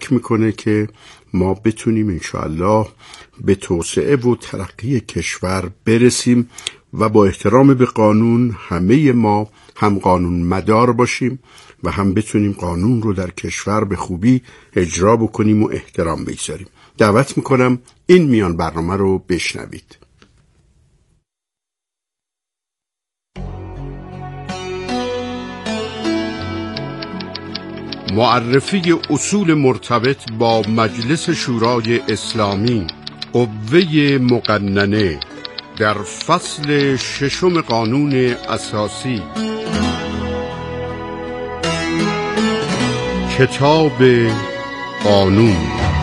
کمک میکنه که ما بتونیم انشاءالله به توسعه و ترقی کشور برسیم و با احترام به قانون همه ما هم قانون مدار باشیم و هم بتونیم قانون رو در کشور به خوبی اجرا بکنیم و احترام بگذاریم. دعوت میکنم این میان برنامه رو بشنوید. معرفی اصول مرتبط با مجلس شورای اسلامی، قوه مقننه، در فصل 6 قانون اساسی، کتاب قانون.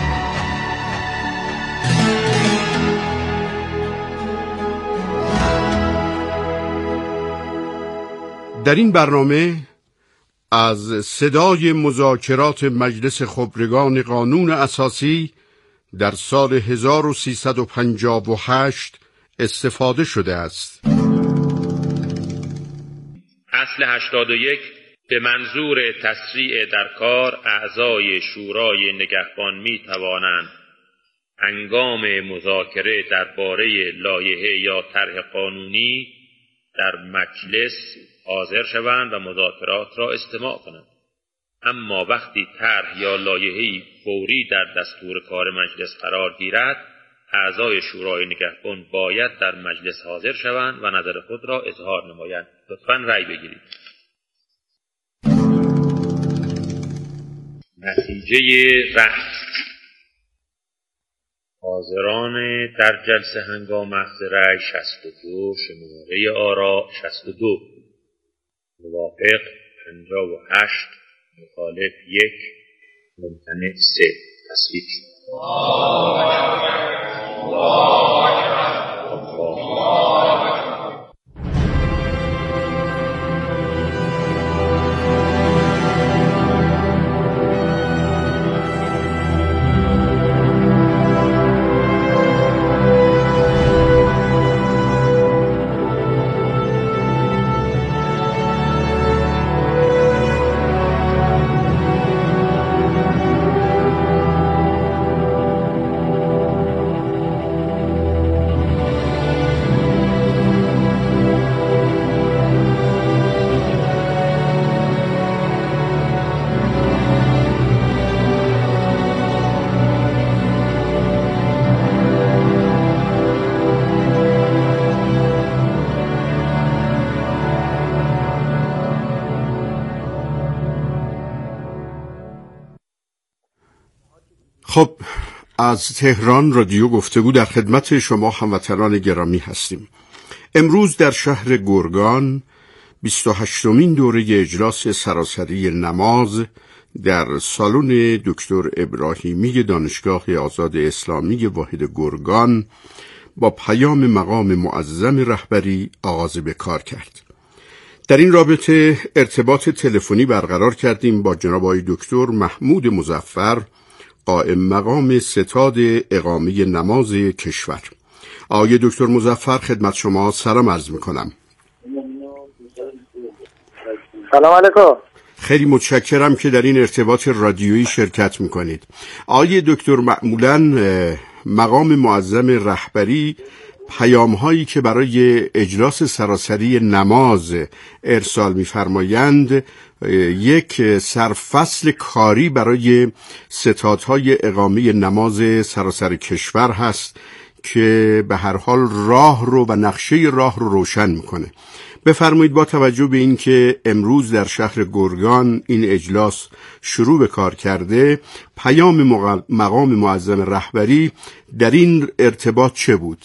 در این برنامه از صدای مذاکرات مجلس خبرگان قانون اساسی در سال 1358 استفاده شده است. اصل 81 به منظور تسریع در کار اعضای شورای نگهبان می توانند هنگام مذاکره درباره لایحه یا طرح قانونی در مجلس حاضر شوند و مذاکرات را استماع کنند. اما وقتی طرح یا لایحه‌ای فوری در دستور کار مجلس قرار گیرد، اعضای شورای نگهبان باید در مجلس حاضر شوند و نظر خود را اظهار نمایند. لطفاً رأی بگیرید. نتیجه رأی: حاضران در جلسه هنگام اخذ رأی 62، شماره آرا 62، موافق 58، مخالف 1، ممتنع 3. تصویب شد. خب، از تهران رادیو گفتگو در خدمت شما هموطنان گرامی هستیم. امروز در شهر گرگان 28مین دوره اجلاس سراسری نماز در سالن دکتر ابراهیمی دانشگاه آزاد اسلامی واحد گرگان با پیام مقام معظم رهبری آغاز به کار کرد. در این رابطه ارتباط تلفنی برقرار کردیم با جناب آقای دکتر محمود مظفر، قائم مقام ستاد اقامه نماز کشور. آقای دکتر مظفر، خدمت شما سلام عرض میکنم. سلام علیکم. خیلی متشکرم که در این ارتباط رادیویی شرکت میکنید. آقای دکتر، معمولاً مقام معظم رهبری پیام هایی که برای اجلاس سراسری نماز ارسال می‌فرمایند یک سرفصل کاری برای ستادهای اقامه نماز سراسر کشور هست که به هر حال راه رو و نقشه راه رو روشن میکنه. بفرمایید با توجه به این که امروز در شهر گرگان این اجلاس شروع به کار کرده، پیام مقام معظم رهبری در این ارتباط چه بود؟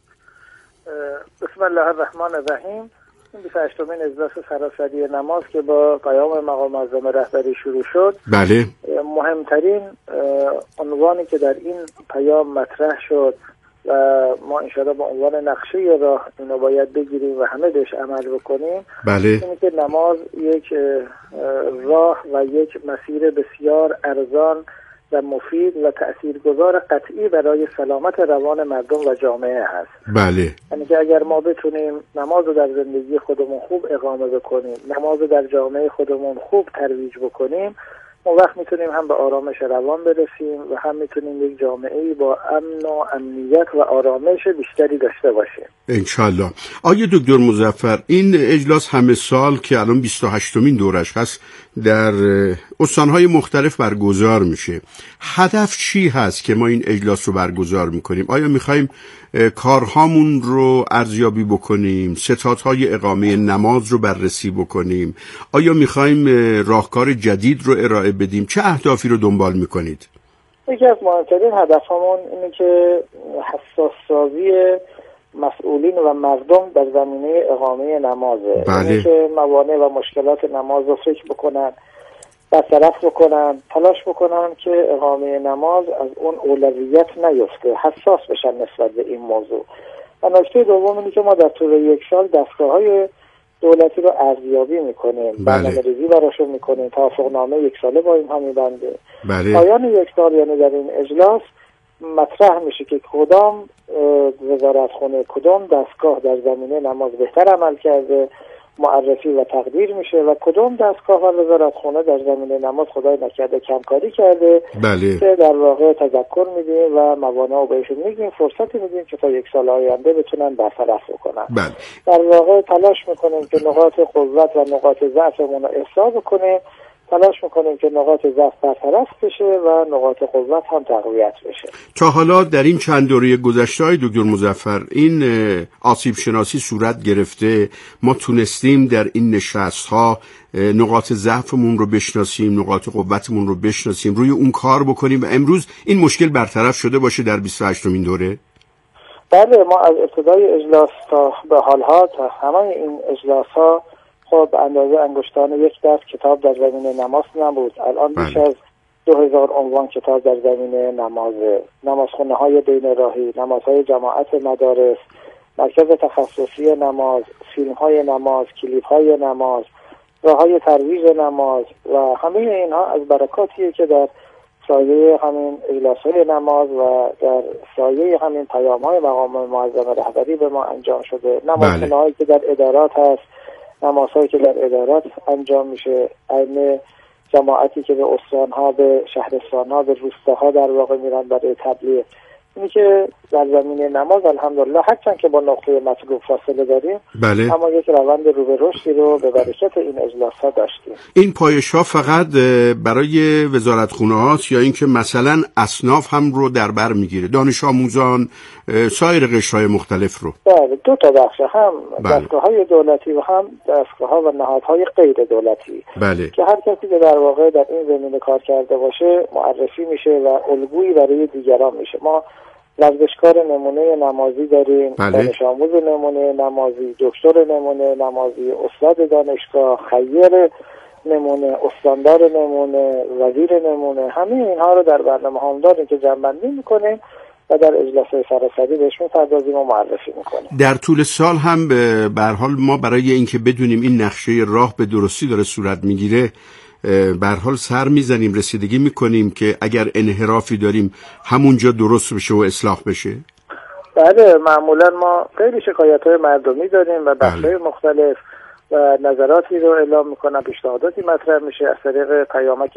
بسم الله الرحمن الرحیم. این 28مین اجلاس سراسری نماز که با پیام مقام معظم رهبری شروع شد، بله، مهمترین عنوانی که در این پیام مطرح شد و ما انشاءالله با عنوان نقشه راه اینو باید بگیریم و همه بهش عمل بکنیم، بله، اینه که نماز یک راه و یک مسیر بسیار ارزان و مفید و تأثیرگذار قطعی برای سلامت روان مردم و جامعه هست. بله، یعنی که اگر ما بتونیم نماز رو در زندگی خودمون خوب اقامه بکنیم، نماز رو در جامعه خودمون خوب ترویج بکنیم، اون وقت میتونیم هم به آرامش روان برسیم و هم میتونیم یک جامعه‌ای با امن و امنیت و آرامش بیشتری داشته باشیم انشالله. آقای دکتر مظفر، این اجلاس همه سال که الان 28مین دورش هست در استانهای مختلف برگزار میشه. هدف چی هست که ما این اجلاس رو برگزار میکنیم؟ آیا میخوایم کارهامون رو ارزیابی بکنیم، ستادهای اقامه نماز رو بررسی بکنیم؟ آیا میخوایم راهکار جدید رو ارائه بدیم؟ چه اهدافی رو دنبال میکنید؟ یکی از مهمترین هدفمون اینه که حساس سازی مسئولین و مردم در زمینه اقامه نمازه. اینه که موانع و مشکلات نماز رو فکر بکنن، برطرف بکنن، تلاش بکنن که اقامه نماز از اون اولویت نیفته، حساس بشن نسبت به این موضوع. و نکته دوم اینه که ما در طول یک سال دستگاه‌های دولتی رو ارزیابی میکنیم، برنامه‌ریزی براشون میکنیم، توافقنامه یک ساله با اینها میبنده. پایان یک سال یعنی در این اجلاس مطرح میشه که کدام وزارتخونه، کدام دستگاه در زمینه نماز بهتر عمل کرده، معرفی و تقدیر میشه و کدام دستگاه و وزارتخونه در زمینه نماز خدای نکرده کمکاری کرده که در واقع تذکر میدیم و موانع رو بهشون میگیم، فرصتی میدیم که تا یک سال آینده بتونن برطرف بکنن. در واقع تلاش میکنیم که نقاط قوت و نقاط ضعفمون رو احصا بکنیم، تلاش میکنیم که نقاط ضعف برطرف بشه و نقاط قوت هم تقویت بشه. تا حالا در این چند دوره گذشته های دکتر مظفر این آسیب شناسی صورت گرفته؟ ما تونستیم در این نشست ها نقاط ضعفمون رو بشناسیم، نقاط قوتمون رو بشناسیم، روی اون کار بکنیم و امروز این مشکل برطرف شده باشه در 28مین دوره؟ بله، ما از ابتدای اجلاس تا به حال ها، تا همه این اجلاس ها خب اندازه انگشتان یک دست کتاب در زمینه نماز نبود. الان بیش از 2000 عنوان کتاب در زمینه نمازخونه های بین راهی، نمازهای جماعت مدارس، مرکز تخصصی نماز، فیلم های نماز، کلیپ های نماز، راه های ترویج نماز و همه اینها از برکاتیه که در سایه همین اجلاس های نماز و در سایه همین پیام های مقام معظم رهبری به ما انجام شده. نمازخونه هایی که در ادارات هست، نمازهایی که در ادارات انجام میشه، این جماعتی که به استانها، به شهرستانها، به روستاها در واقع میرن برای تبلیغ. اینی که در زمینه نماز الحمدلله هرچند که با نقطه مطلوب فاصله داریم، اما یک روند رو به رشدی رو به برکت این اجلاس‌ها داشتیم. این پایش‌ها فقط برای وزارتخونه هاست یا اینکه مثلا اصناف هم رو در بر میگیره؟ دانش آموزان، سایر قشرهای مختلف رو؟ بله، دو تا بخش، هم دستگاه‌های دولتی و هم دستگاه‌ها و نهادهای غیر دولتی که هر کسی که در واقع در این زمینه کار کرده باشه معرفی میشه و الگویی برای دیگران میشه. ما ورزشکار نمونه نمازی داریم، دانش آموز نمونه نمازی، دکتر نمونه نمازی، استاد دانشگاه، خیر نمونه، استاندار نمونه، وزیر نمونه، همه اینها رو در برنامه هم داریم که جمع‌بندی میکنیم و در اجلاس‌های سراسری بهش می‌پردازیم و معرفی می‌کنیم. در طول سال هم به هر حال ما برای اینکه بدونیم این نقشه راه به درستی داره صورت میگیره به هر حال سر میزنیم، رسیدگی میکنیم که اگر انحرافی داریم همونجا درست بشه و اصلاح بشه. بله، معمولا ما خیلی شکایت‌های مردمی داریم و بخش‌های مختلف و نظراتی رو اعلام میکنن، پیشنهاداتی مطرح میشه از طریق پیامک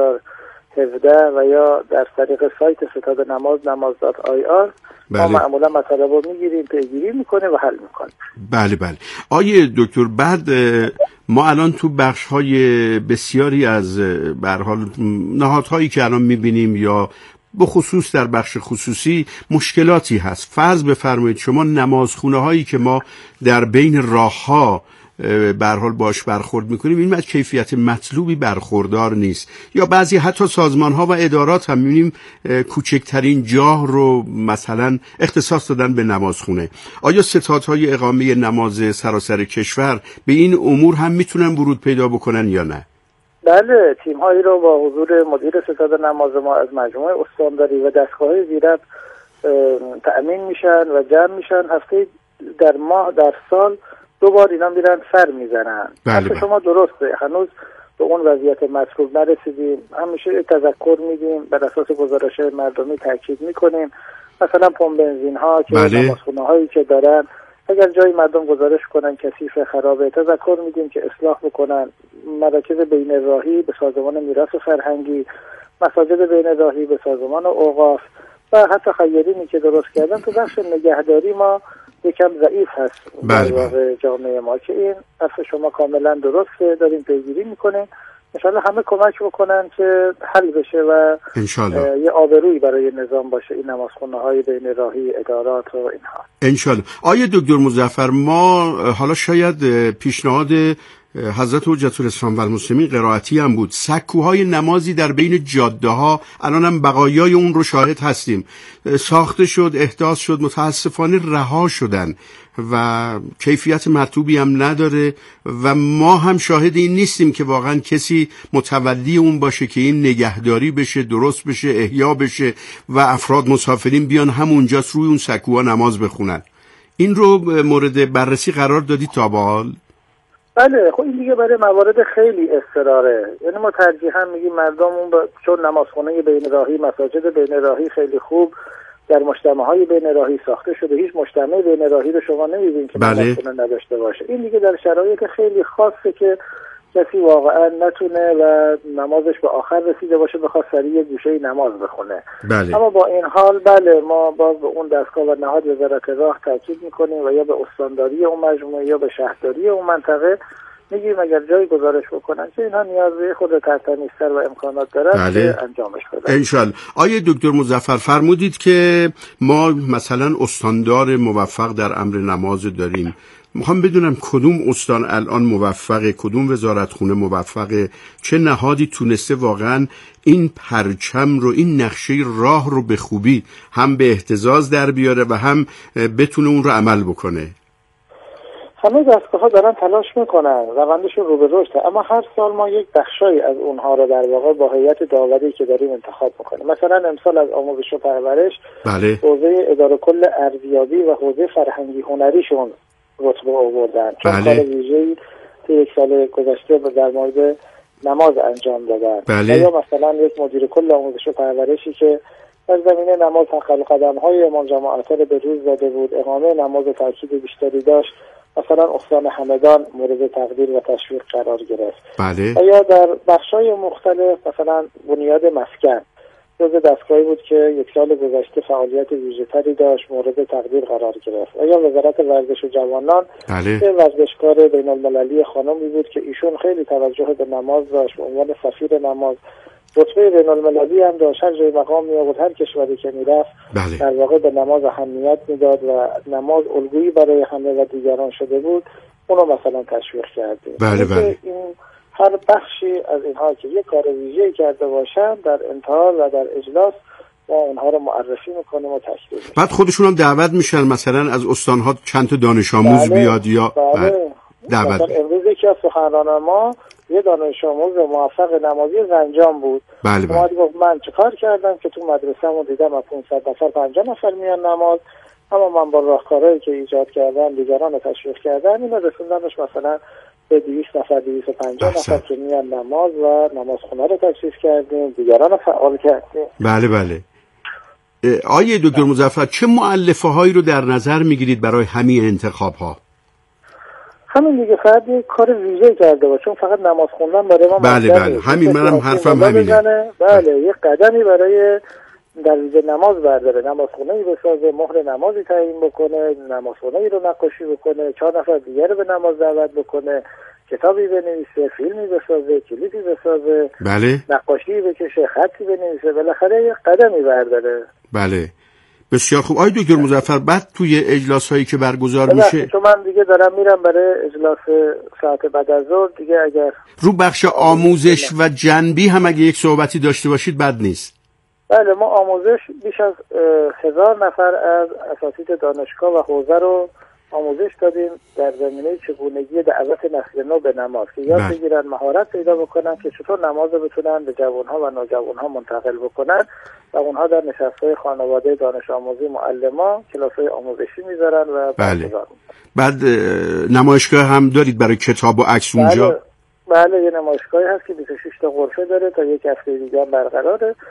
10017 و یا در طریق سایت ستاد نماز.ir. ما معمولا مطالب رو میگیریم، پیگیری میکنیم و حل میکنیم. بله. آیه دکتر، بعد ما الان تو بخش‌های بسیاری از به هر حال نهادهایی که الان میبینیم یا به خصوص در بخش خصوصی مشکلاتی هست. فرض بفرمایید شما نمازخونه هایی که ما در بین راه‌ها به هر حال باش برخورد میکنیم این از کیفیت مطلوبی برخوردار نیست، یا بعضی حتی سازمان‌ها و ادارات هم می‌بینیم کوچکترین جاه رو مثلا اختصاص دادن به نمازخونه. آیا ستادهای اقامه نماز سراسر کشور به این امور هم میتونن ورود پیدا بکنن یا نه؟ بله، تیم‌هایی رو با حضور مدیر ستاد نماز ما از مجموعه استانداری و دستگاه‌های زیرت تأمین میشن و جمع میشن. هفته در ماه در سال 2 بار اینا میرن سر میزنن. بله. شما درسته، هنوز به اون وضعیت مطلوب نرسیدیم. همیشه تذکر میدیم، بر اساس گزارش‌های مردمی تاکید میکنیم. مثلا پمپ بنزین ها که نمازخونه هایی که دارن اگر جای مردم گزارش کنن کثیف خرابه، تذکر میدیم که اصلاح بکنن. مراکز بین راهی به سازمان میراث فرهنگی، مساجد بین راهی به سازمان اوقاف و حتی خیرینی که درست کردن تو بخش نگهداری ما یکم ضعیف هست در واقع جامعه ما، که این حرف شما کاملا درسته، داریم پیگیری میکنیم. انشالله همه کمک بکنن که حل بشه و یه آبرویی برای نظام باشه این نمازخونه های بین راهی، ادارات و اینها. انشالله. آیه دکتر مظفر، ما حالا شاید پیشنهاد حضرت حجت الاسلام و المسلمین قرائتی هم بود، سکوهای نمازی در بین جاده ها الان هم بقایای اون رو شاهد هستیم، ساخته شد، احداث شد، متاسفانه رها شدن و کیفیت مطلوبی هم نداره و ما هم شاهد این نیستیم که واقعا کسی متولی اون باشه که این نگهداری بشه، درست بشه، احیا بشه و افراد مسافرین بیان همونجا روی اون سکوها نماز بخونن. این رو مورد بررسی قرار دادی تا به حال؟ بله. خب این دیگه برای موارد خیلی اضطراره، یعنی ما ترجیحاً میگیم مردم چون نمازخونه بین راهی، مساجد بین راهی خیلی خوب در مجتمع‌های بین راهی ساخته شده، هیچ مجتمع بین راهی رو شما نمی‌بینید که نمازخونه نداشته باشه. این دیگه در شرایط خیلی خاصه که کسی واقعا نتونه و نمازش به آخر رسیده باشه بخواد سریع گوشه نماز بخونه. بله. اما با این حال بله، ما باز به اون دستگاه و نهاد وزارت راه تاکید میکنیم و یا به استانداری اون مجموعه یا به شهرداری اون منطقه میگیم اگر جایی گزارش بکنن که اینها نیاز به خود ترتمیزتر و امکانات دارن که انجامش بدن. انشالله. آیه دکتر مظفر فرمودید که ما مثلا استاندار موفق در امر نماز داریم. میخوام بدونم کدوم استان الان موفقه، کدوم وزارتخونه موفقه، چه نهادی تونسته واقعا این پرچم رو، این نقشه راه رو به خوبی هم به اهتزاز در بیاره و هم بتونه اون رو عمل بکنه؟ همه دستگاه‌ها دارن تلاش میکنن، روندشون رو به رشده، اما هر سال ما یک بخشی از اونها رو در واقع با هیئت داوری که داریم انتخاب میکنیم. مثلا امسال از آموزش و پرورش بله. حوزه اداره کل ارزیابی و حوزه فرهنگی هنریشون رتبه آوردن، چون بله. کار ویژه‌ای که یک سال گذشته در مورد نماز انجام دادن. بله. یا مثلا یک مدیر کل آموزش و پرورشی که در زمینه نماز تنقل قدم‌های امام جماعت رو به روز داده بود، اقامه نماز تاکید بیشتری داشت، مثلا استان همدان مورد تقدیر و تشویق قرار گرفت. بله. و یا در بخش‌های مختلف مثلا بنیاد مسکن جزء دستگاهی بود که یک سال گذشته فعالیت ویژه‌تری داشت، مورد تقدیر قرار گرفت. و یا وزارت ورزش و جوانان که ورزشکار بین‌المللی خانمی بود که ایشون خیلی توجه به نماز داشت، به عنوان سفیر نماز رتبه بین‌المللی هم داشت، هر جای مقام می‌آورد، هر کشوری که میرفت در واقع به نماز اهمیت میداد و نماز الگویی برای همه و دیگران شده بود، اونو مثلا تشویق کردیم. بله بله. این هر بخشی از اینها که یک کار ویژه‌ای کرده باشن در انتها و در اجلاس ما اونها رو معرفی میکنیم و تشکیل میدیم. بعد خودشون هم دعوت میشن مثلا از استانها چند تا دانش آموز بیاد یا دعوت. مثلا امروز یکی از سخنرانان ما یه دانش آموز موفق نمازی زنجان بود. بله. گفت من چه کار کردم که تو مدرسه‌مون دیدم از 500 نفر 50 نفر میان نماز، اما من با راهکارهایی که ایجاد کردم دیگران رو تشویق کردم، اینو رسوندمش مثلا به 200 نفر 250 نفر که میان نماز و نمازخونه رو تشریف کردیم، دیگران رو فعال کردیم. بله بله. آیه دکتر مظفر چه مؤلفه هایی رو در نظر میگیرید برای همین انتخاب ها؟ همین دیگه، فقط یک کار ویژه کرده باشه، چون فقط نماز خوندن برای ما بله بله همین منم حرفم همینه. بله یک قدمی برای در ویژه نماز برداره، نمازخونه‌ای بسازه، مهر نمازی تعیین بکنه، نمازخونه‌ای رو نقاشی بکنه، 4 نفر دیگر رو به نماز دعوت بکنه، کتابی بنویسه، فیلمی بسازه، کلیپی بسازه، بله، نقاشی بکشه، خطی بنویسه، بالاخره یک قدمی برداره. بله بسیار خوب. آقای دکتر مظفر بعد توی اجلاس هایی که برگزار میشه، چون من دیگه دارم میرم برای اجلاس ساعت بعد از ظهر دیگه، اگر رو بخش آموزش و جنبی هم اگه یک صحبتی داشته باشید بد نیست. بله، ما آموزش بیش از 1000 نفر از اساتید دانشگاه و حوزه رو آموزش دادیم در زمینه چگونگی دعوت نسل نو به نماز که یاد بگیرن، مهارت پیدا بکنن که چطور نماز رو بتونن به جوانها و نوجوانها منتقل بکنن و اونها در نشست‌های خانواده دانش آموزی معلمان کلاس‌های آموزشی میذارن و بله. بعد نمایشگاه هم دارید برای کتاب و عکس اونجا؟ بله یه نمایشگاهی هست که 26 تا غرفه داره، تا یک هفته دیگه هم برقراره.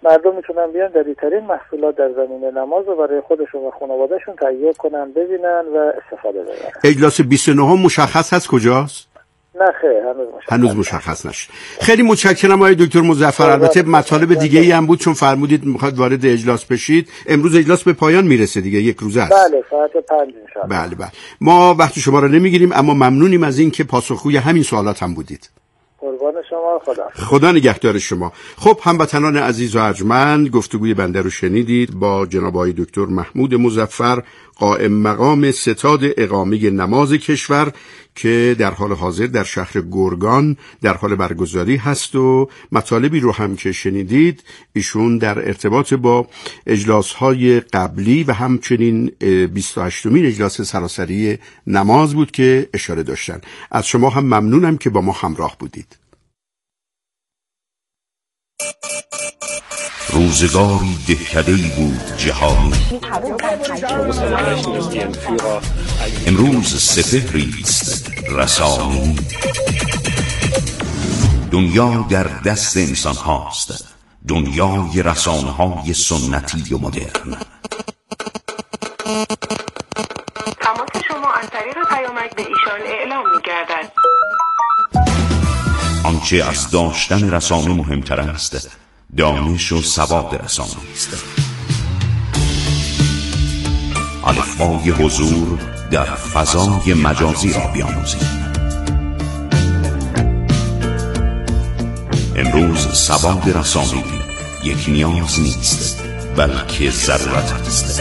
مردم میتونن بیان جدیدترین محصولات در زمینه نماز رو برای خودشون و خانوادهشون تهیه کنن، ببینن و استفاده ببرن. اجلاس 29 مشخص هست کجاست؟ نه خیر، هنوز مشخص نشد. خیلی متشکرم آقای دکتر مظفر. البته مطالب دیگه ای هم بود، چون فرمودید میخواد وارد اجلاس بشید. امروز اجلاس به پایان میرسه دیگه، یک روزه است. بله، ساعت 5 ان شاء الله. بله. ما وقت شما رو نمیگیریم، اما ممنونیم از این که پاسخگوی همین سوالات هم بودید. قربان شما. خدا نگهدار شما. خب هموطنان عزیز و ارجمند، گفتگوی بنده رو شنیدید با جناب آقای دکتر محمود مظفر، قائم مقام ستاد اقامه نماز کشور که در حال حاضر در شهر گرگان در حال برگزاری هست و مطالبی رو هم که شنیدید ایشون در ارتباط با اجلاس‌های قبلی و همچنین 28مین اجلاس سراسری نماز بود که اشاره داشتن. از شما هم ممنونم که با ما همراه بودید. روزگاری دهکده‌ای بود جهانی، امروز سپهری است رسانی. دنیا در دست انسان هاست، دنیای رسانه های سنتی و مدرن. تماس شما از طریق پیامک به ایشان اعلام می‌گردد. آنچه از داشتن رسانه مهمتر است، دانش و سواد رسانه است. الفبای حضور در فضای مجازی را بیاموزید. امروز سواد رسانه‌ای یک نیاز نیست، بلکه ضرورت است.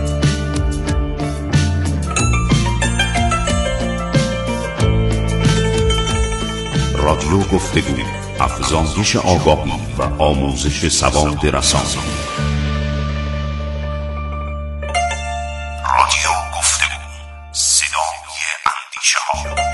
رادیو گفتگو، افزایش آگاهی و آموزش سواد رسانه‌ای. رادیو گفتگو، صدای اندیشه ها.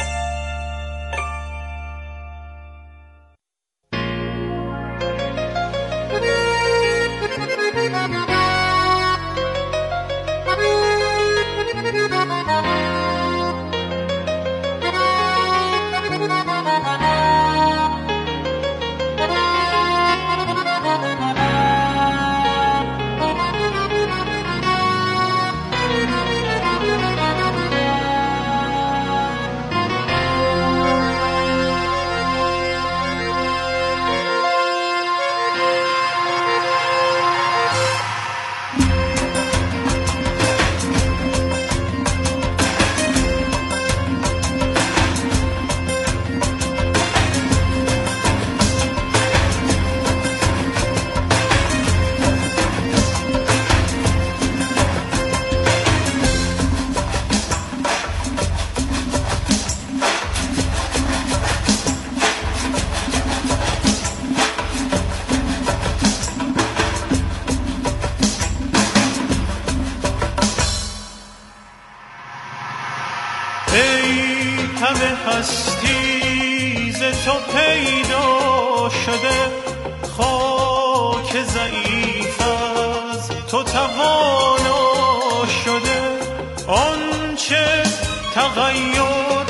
هستی ز تو پیدا شده، خاک ضعیف از تو توانا شده. آنچه تغییر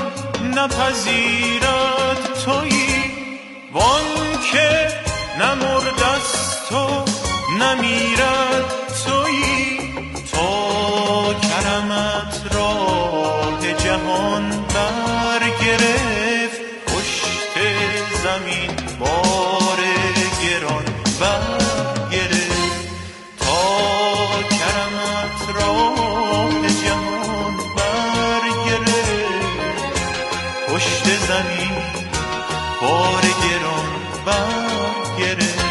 نپذیرد تویی، وانکه نمردست و نمیرد تویی. تا کرمت راه جهان برگرفت، پشت زمین بار گران برگرفت. تا کرمت راه جهان برگرفت، پشت زمین بار گران برگرفت.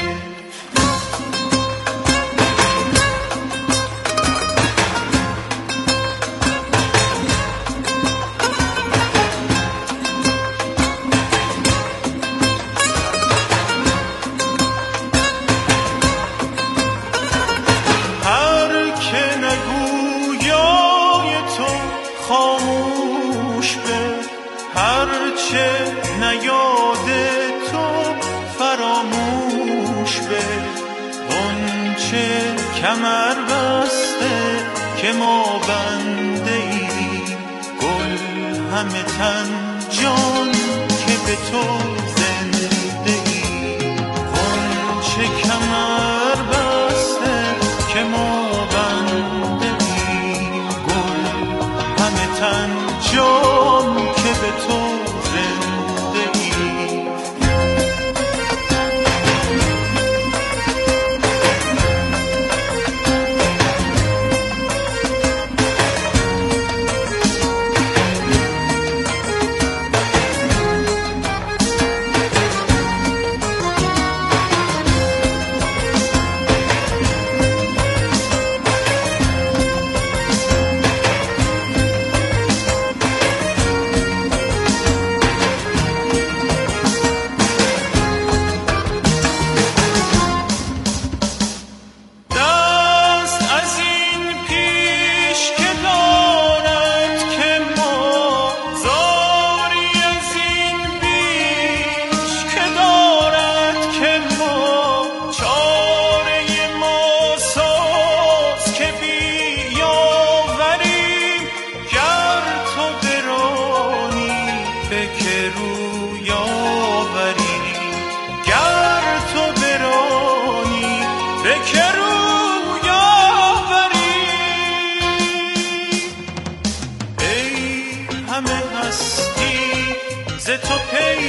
کمر بسته که ما بنده ای، گل همه تن جان که به تو زنده ای. غنچه کمر بسته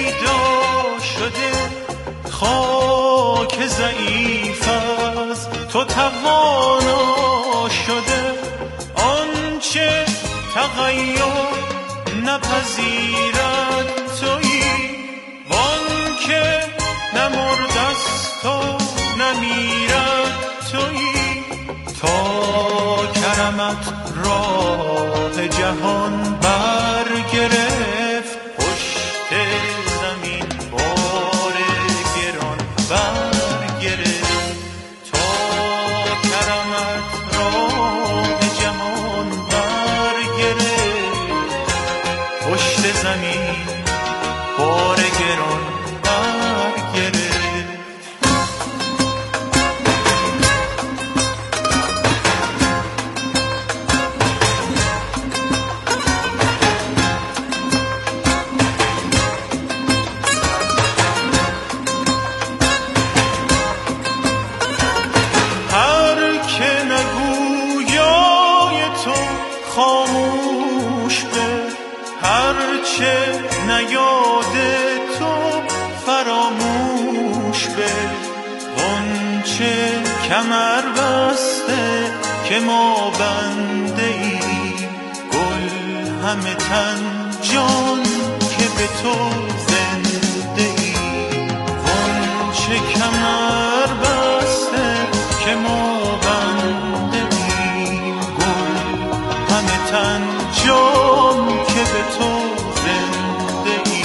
پیدا شده، خاک ضعیف از تو توانا شده. آنچه تغییر نپذیرد تویی، وانکه نمردست و نمیرد تویی. تا کرمت راه جهان برگرفت، پشت زمین بار گران برگرفت. تا کرمت راه جهان برگرفت، پشت زمین بار گران برگرفت. خاموش به هرچه نیاد تو فراموش به. غنچه کمر بسته که ما بنده ای، گل همه تن جان که به تو زنده ای. غنچه کمر بسته که ما بنده ای، گل همه تن جان که به تو زنده ای.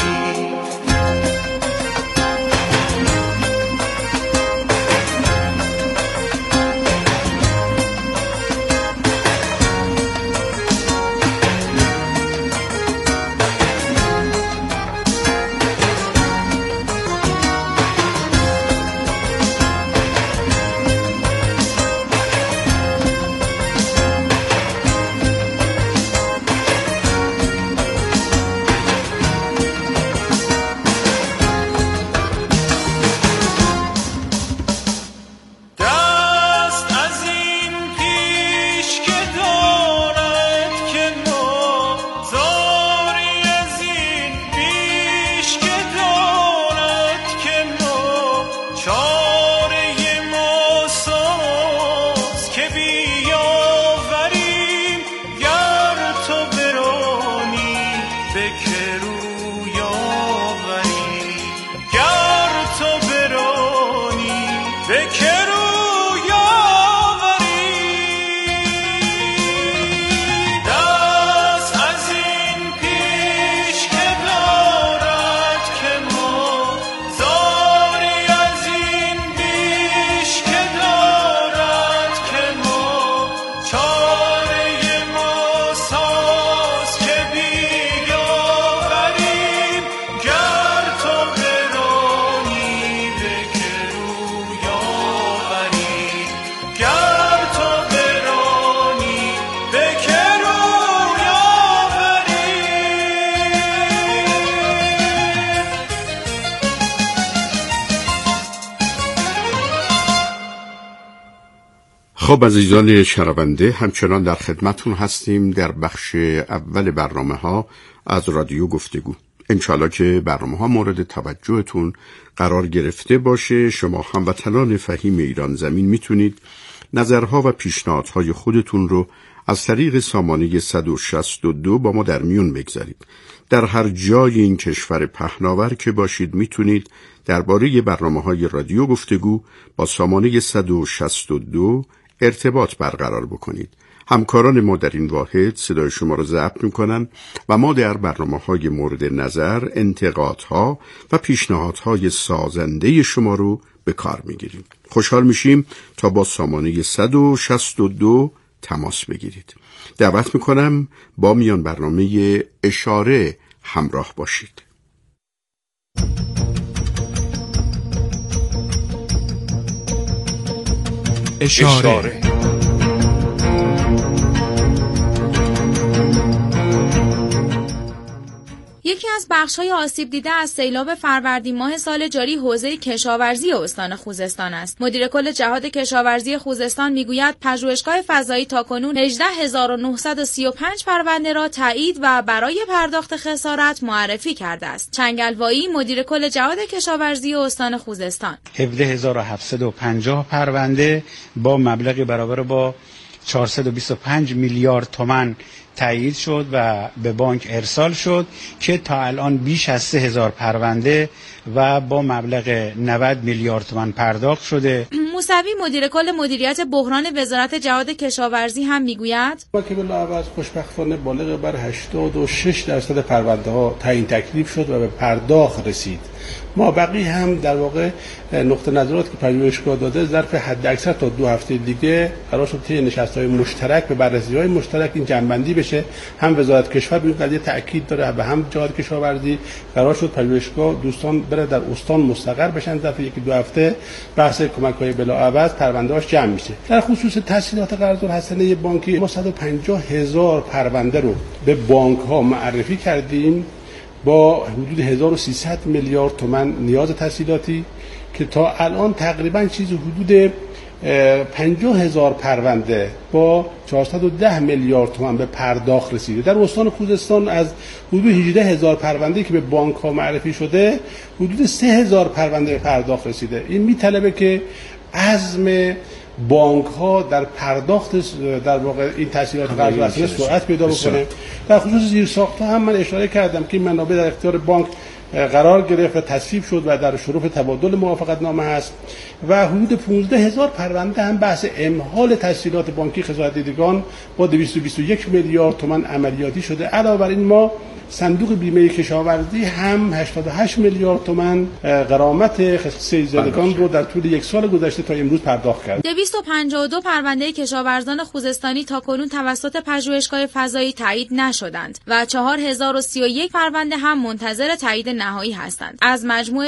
خب عزیزان شنونده، همچنان در خدمتون هستیم در بخش اول برنامه ها از رادیو گفتگو. انشالله که برنامه ها مورد توجهتون قرار گرفته باشه. شما هموطنان فهیم ایران زمین میتونید نظرها و پیشنهادهای خودتون رو از طریق سامانه 162 با ما در میون بگذارید. در هر جای این کشور پهناور که باشید میتونید درباره برنامه‌های رادیو گفتگو با سامانه 162 ارتباط برقرار بکنید. همکاران ما در این واحد صدای شما را ضبط میکنن و ما در برنامه‌های مورد نظر انتقادها و پیشنهادهای سازنده شما رو به کار میگیریم. خوشحال میشیم تا با سامانه 162 تماس بگیرید. دعوت میکنم با میان برنامه اشاره همراه باشید. اشاره. یکی از بخش‌های آسیب دیده از سیلاب فروردین ماه سال جاری حوزه کشاورزی استان خوزستان است. مدیر کل جهاد کشاورزی خوزستان میگوید پژوهشگاه فضایی تاکنون 18935 پرونده را تایید و برای پرداخت خسارت معرفی کرده است. چنگلوایی مدیر کل جهاد کشاورزی استان خوزستان 17750 پرونده با مبلغ برابر با 425 میلیارد تومان تایید شد و به بانک ارسال شد که تا الان بیش از 3000 پرونده و با مبلغ 90 میلیارد تومان پرداخت شده. موسوی مدیر کل مدیریت بحران وزارت جهاد کشاورزی هم میگوید ما که بلاعوض خوشبختانه بالغ بر 86% پرونده ها تعیین تکلیف شد و به پرداخت رسید. ما بقیه هم در واقع نقطه نظرات که پژوهشگاه داده ظرف حد اکثر تا 2 هفته دیگه قرار شد طی نشست‌های مشترک به بررسی‌های مشترک این جمع‌بندی بشه. هم وزارت کشور به این قضیه تاکید داره و هم جهاد کشاورزی قرار شد پژوهشگاه دوستان بره در استان مستقر بشن. ظرف 1-2 هفته بحث کمک‌های بلاعوض پرونده‌اش جمع میشه. در خصوص تسهیلات قرض‌الحسنه بانکی ما 150,000 پرونده رو به بانک‌ها معرفی کردیم با حدود 1300 میلیارد تومان نیاز تسهیلاتی که تا الان تقریبا چیزی حدود 50,000 پرونده با 410 میلیارد تومان به پرداخت رسیده. در استان خوزستان از حدود 18,000 پرونده که به بانک ها معرفی شده حدود 3,000 پرونده به پرداخت رسیده. این میطلبه که عزم بانک ها در پرداخت در واقع این تسهیلات قرض‌الحسنه سرعت پیدا بکنه. در خصوص زیرساخت‌ها هم من اشاره کردم که این منابع در اختیار بانک قرار گرفت و تصویب شد و در شرف تبادل موافقتنامه هست و حدود 15,000 پرونده هم بحث امهال تسهیلات بانکی خسارت دیدگان با 221 میلیارد تومان عملیاتی شده. علاوه بر این ما صندوق بیمه کشاورزی هم 88 میلیارد تومان غرامت سیل‌زدگان رو در طول 1 سال گذشته تا امروز پرداخت کرد. 252 پرونده کشاورزان خوزستانی تاکنون توسط پژوهشگاه فضایی تایید نشدند و 4031 پرونده هم منتظر تایید نهایی هستند. از مجموع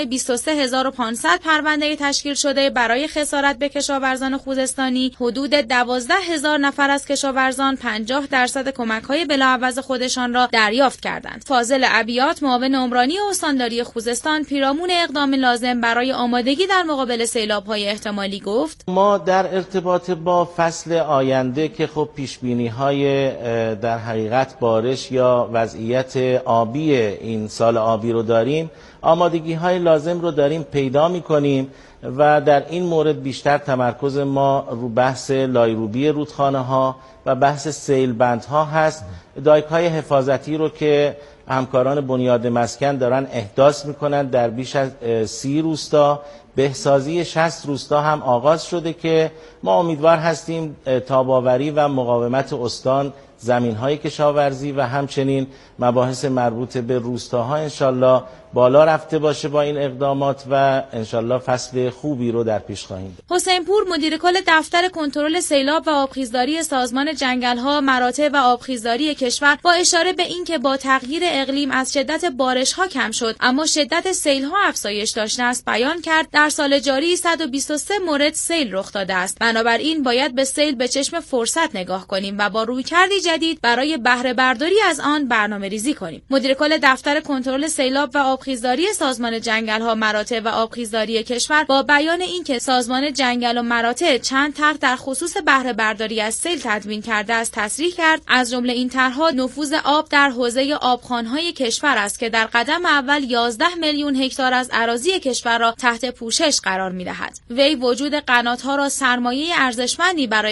23500 پرونده تشکیل شده برای خسارت به کشاورزان خوزستانی حدود 12,000 نفر از کشاورزان 50% کمک‌های بلاعوض خودشان را دریافت کردند. فاضل عبیات معاون عمرانی استانداری خوزستان پیرامون اقدام لازم برای آمادگی در مقابل سیلاب‌های احتمالی گفت ما در ارتباط با فصل آینده که خب پیشبینی‌های در حقیقت بارش یا وضعیت آبی این سال آبی رو داریم، آمادگی‌های لازم رو داریم پیدا می‌کنیم و در این مورد بیشتر تمرکز ما رو بحث لایروبی رودخانه‌ها و بحث سیلبندها هست. دایک‌های حفاظتی رو که همکاران بنیاد مسکن دارن احداث میکنن در بیش از 30 روستا، بهسازی 60 روستا هم آغاز شده که ما امیدوار هستیم تاب‌آوری و مقاومت استان، زمین‌های کشاورزی و همچنین مباحث مربوط به روستاها انشالله بالا رفته باشه با این اقدامات و انشالله فصل خوبی رو در پیش خواهیم داشت. حسین پور مدیر کل دفتر کنترل سیلاب و آبخیزداری سازمان جنگل‌ها، مراتع و آبخیزداری کشور با اشاره به اینکه با تغییر اقلیم از شدت بارش‌ها کم شد اما شدت سیل‌ها افزایش داشته است بیان کرد در سال جاری 123 مورد سیل رخ داده است. بنابراین باید به سیل به چشم فرصت نگاه کنیم و با رویکردی جدید برای بهره برداری از آن برنامه‌ریزی کنیم. مدیر کل دفتر کنترل سیلاب و آبخیزداری سازمان جنگل‌ها، مراتع و آبخیزداری کشور با بیان اینکه سازمان جنگل و مراتع چند طرح در خصوص بهره برداری از سیل تدوین کرده است تصریح کرد. از جمله این طرح‌ها نفوذ آب در حوزه آبخوان‌های کشور است که در قدم اول 11 میلیون هکتار از اراضی کشور را تحت پوشش قرار می‌دهد. وی وجود قنات‌ها را سرمایه ارزشمندی برای